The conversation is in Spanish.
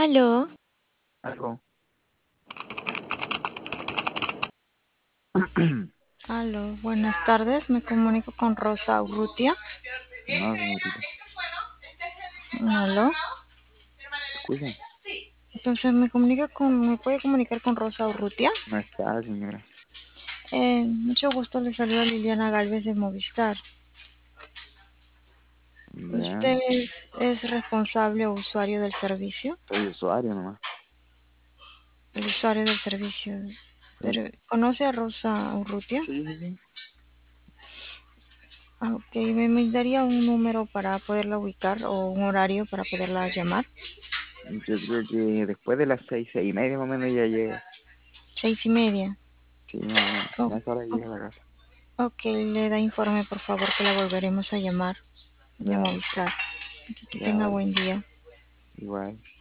Aló, Aló. buenas tardes. Me comunico con Rosa Urrutia. No, señorita. Aló. Escucha, Entonces me puede comunicar con Rosa Urrutia. no está, señora. Mucho gusto, le saluda Liliana Galvez de Movistar. Ya, ¿Usted es responsable o usuario del servicio? soy usuario nomás. El usuario del servicio. Sí, Pero, ¿conoce a Rosa Urrutia? sí, sí, sí. Ok, me daría un número para poderla ubicar o un horario para poderla llamar. Yo creo que después de las 6, 6:30 más o menos ya llega. 6:30. Sí, más o menos. Oh, A esa hora oh, llega a la casa. ok, le da informe por favor que la volveremos a llamar de Ya, Movistar. Que ya, tenga vale. buen día. Igual.